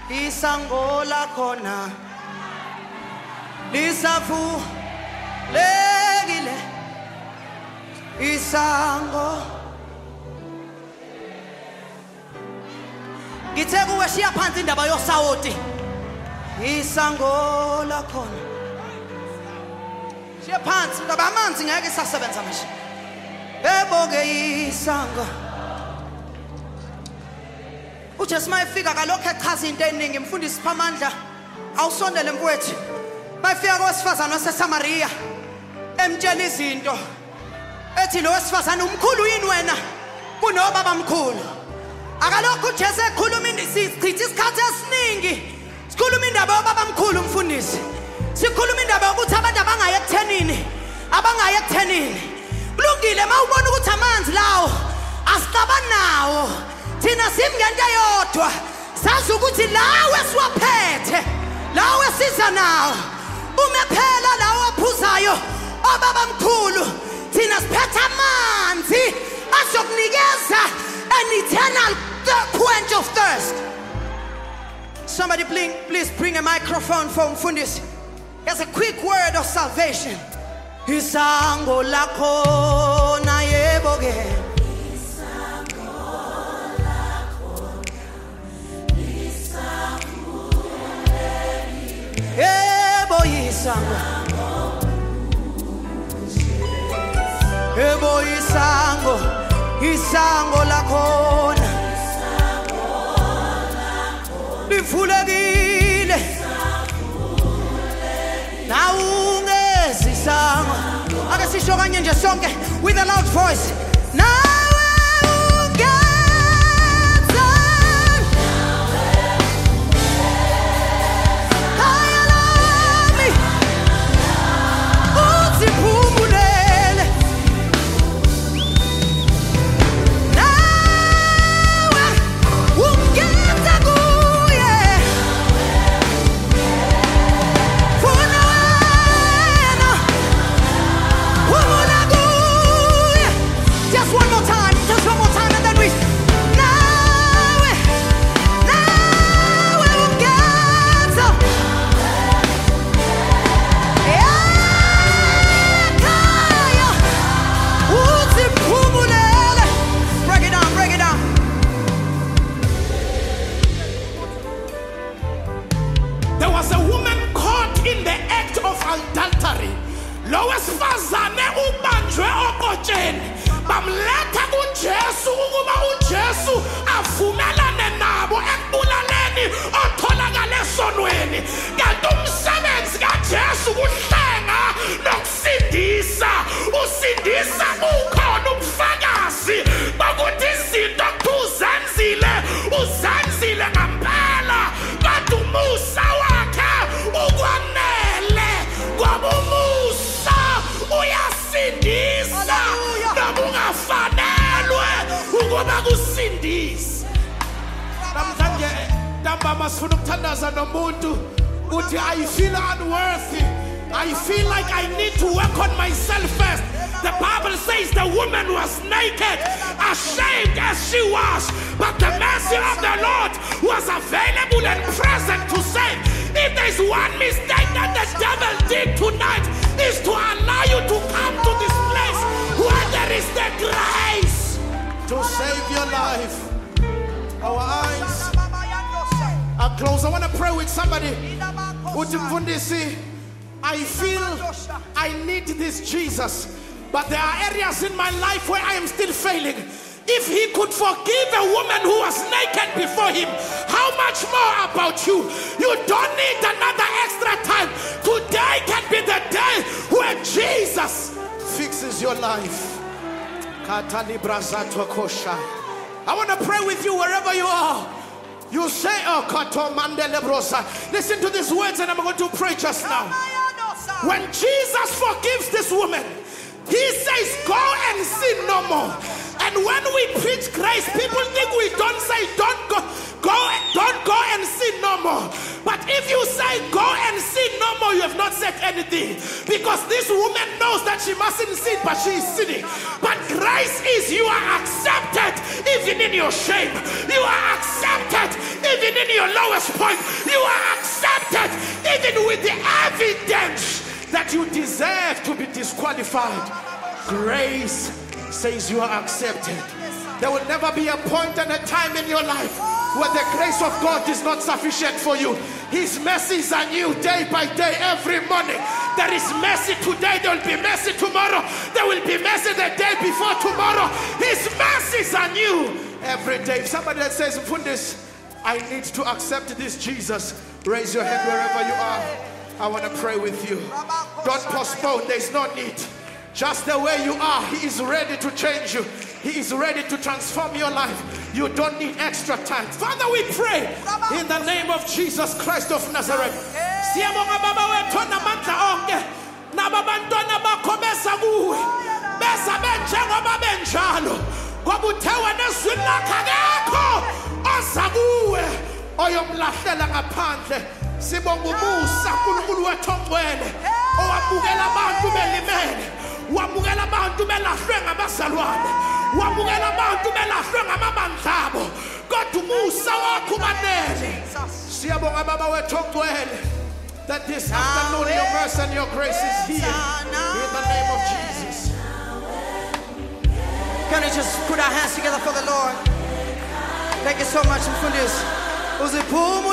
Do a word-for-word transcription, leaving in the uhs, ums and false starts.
isango lakhona lisafu legile isango ngithe kuwe shiya phansi indaba yosawoti isango lakhona shiya phansi indaba amanzi ngeke isasebenza manje eboke isango uJesu mayefika kalokho echaza into eningi mfundisi phamandla awusondele mfowethu mayefika kowesifazana waseSamaria emtshela izinto ethi lo wesifazana umkhulu yini wena kunobaba mkhulu akalokho uJesu ekhuluma indisichitha isikhathi esiningi sikhuluma indaba yobaba mkhulu mfundisi sikhuluma indaba yokuthi abantu abangaye ekuthenini abangaye ekuthenini kulungile mawubona ukuthi amanzi lawo asicabanawo thina simngento yodwa sazi ukuthi lawe siwaphethe lawe siza nawo umephela lawo aphuzayo obaba mkhulu thina siphethe amanzi azokunikeza an eternal quench of thirst. Somebody please, please bring a microphone for Mfundisi. There's a quick word of salvation. Isango lakho na yeboge. Isango lakho isango ebo isango ebo isango isango lakho livulekile nawungesisango ake sisho kanye nje sonke with a loud voice nawe ungeza kaya lami uziphumulele nawe ungeza kuye funa wena phumula kuye. Just one more time, just one more time and then we nawe nawe ungeza ekhaya uziphumulele. Break it down, break it down. There was a woman caught in the act of adultery. Lo wesifazane ubanjwe okotsheni bamletha kuJesu ukuba uJesu avumelane nabo ekubulaleni otholakala esonweni. Kanti umsebenzi kaJesu kuhlenga nokusindisa. Usindisa ukhona ubufakazi bokuthi izinto kuzenzile uzenzile ngempela kanti umusa wakhe ukwanele ngoba umusa uyasindisa noma ungafanelwe ukuba kusindisa. Namhlanje ntambama sifuna ukuthandaza nomuntu uthi I feel unworthy, I feel like I need to work on myself first. The Bible says the woman was naked, ashamed as she was, but the mercy of the Lord was available and present to save. If there's one mistake that the devil did tonight is to allow you to come to this place where there is the grace to save your life. Our eyes are closed. I want to pray with somebody. Uthi Mfundisi, I feel I need this Jesus, but there are areas in my life where I am still failing. If he could forgive a woman who was naked before him, how much more about you? You don't need another extra time. Today can be the day where Jesus fixes your life. I want to pray with you wherever you are. You say, oh, listen to these words and I'm going to pray just now. When Jesus forgives this woman, he says, go and sin no more. And when we preach grace, people think we don't say, don't go, go, don't go and sin no more. But if you say, go and sin no more, you have not said anything. Because this woman knows that she mustn't sin, but she is sinning. But grace is you are accepted even in your shame. You are accepted even in your lowest point, you are accepted, even with the evidence that you deserve to be disqualified. Grace says you are accepted. There will never be a point and a time in your life where the grace of God is not sufficient for you. His mercies are new day by day, every morning. There is mercy today, there will be mercy tomorrow. There will be mercy the day before tomorrow. His mercies are new every day. If somebody that says, Mfundisi, I need to accept this Jesus, raise your hand wherever you are. I want to pray with you. Don't postpone, there is no need. Just the way you are, He is ready to change you. He is ready to transform your life. You don't need extra time. Father, we pray in the name of Jesus Christ of Nazareth. Siyabonga baba wethu onamandla onke nababantwana bakho besa kuwe besa benjengoba benjalo ngoba uthewa nezwini lakho akekho oza kuwe oyomlahlela ngaphandle. Sibonga umusa uNkulunkulu wethu ongcwele owabukela abantu belimele, wabukela abantu belahlwe ngabazalwane, wabukela abantu belahlwe ngamabandla abo, kodwa umusa wakho ubanele. Siyabonga baba wethu ongcwele that this afternoon your mercy and your grace is here in the name of Jesus. Can we just put our hands together for the Lord? Thank you so much, Mfundisi.